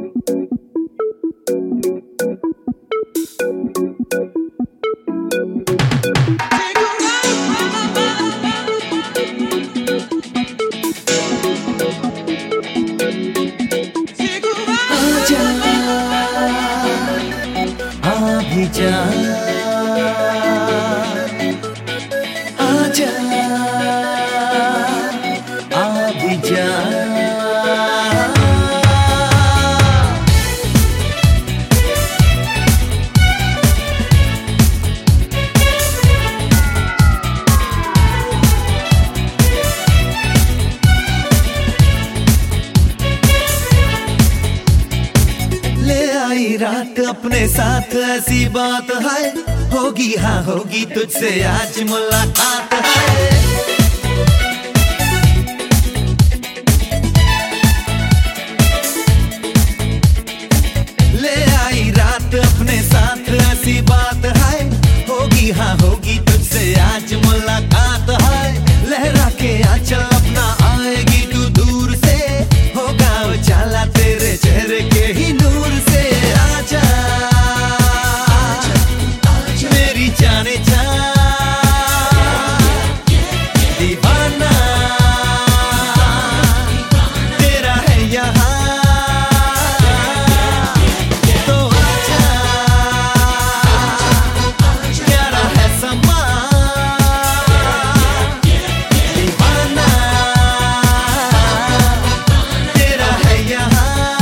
जा आजा आ भी जा। रात अपने साथ ऐसी बात है, होगी हाँ होगी तुझसे आज मुलाकात है। ले आई रात अपने साथ ऐसी बात है, होगी हाँ होगी तुझसे आज मुलाकात है। लहरा के आंचल अपना आएगी तू दूर से, होगा उजाला तेरे चेहरे के ही नूर से। आजा मेरी जाने जा दीवाना तेरा है यहाँ, तो आजा प्यारा है समा दीवाना तेरा है यहाँ।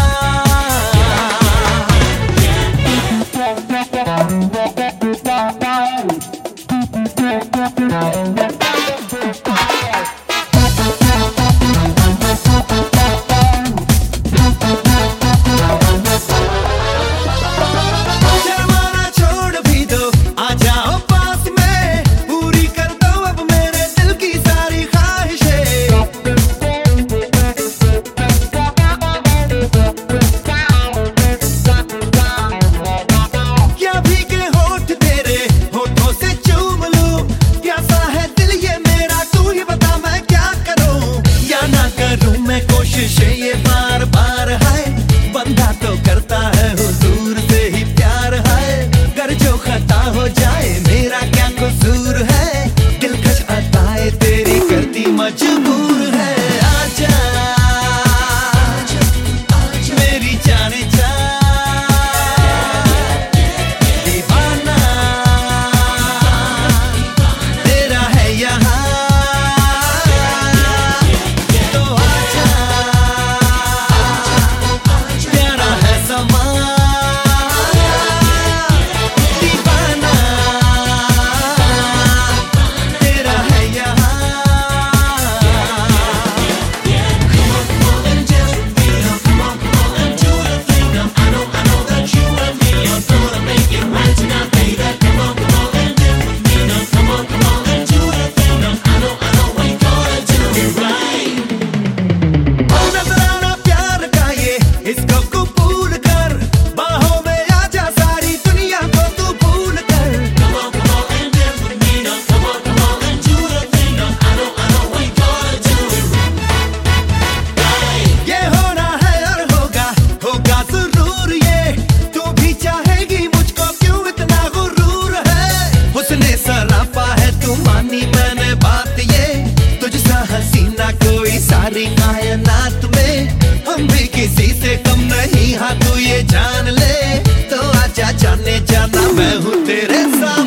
कोशिश ये बार बार है, बंदा तो करता है हुजूर से ही प्यार है। कर जो खता हो जाए मेरा क्या कसूर है, दिलकश अताए तेरी करती मजबूर है। आजा मेरी जाने जा दीवाना तेरा है यहाँ, सारी कायनात में हम भी किसी से कम नहीं, हाँ तू ये जान ले। तो आजा जाने जाना मैं हूँ तेरे सामने।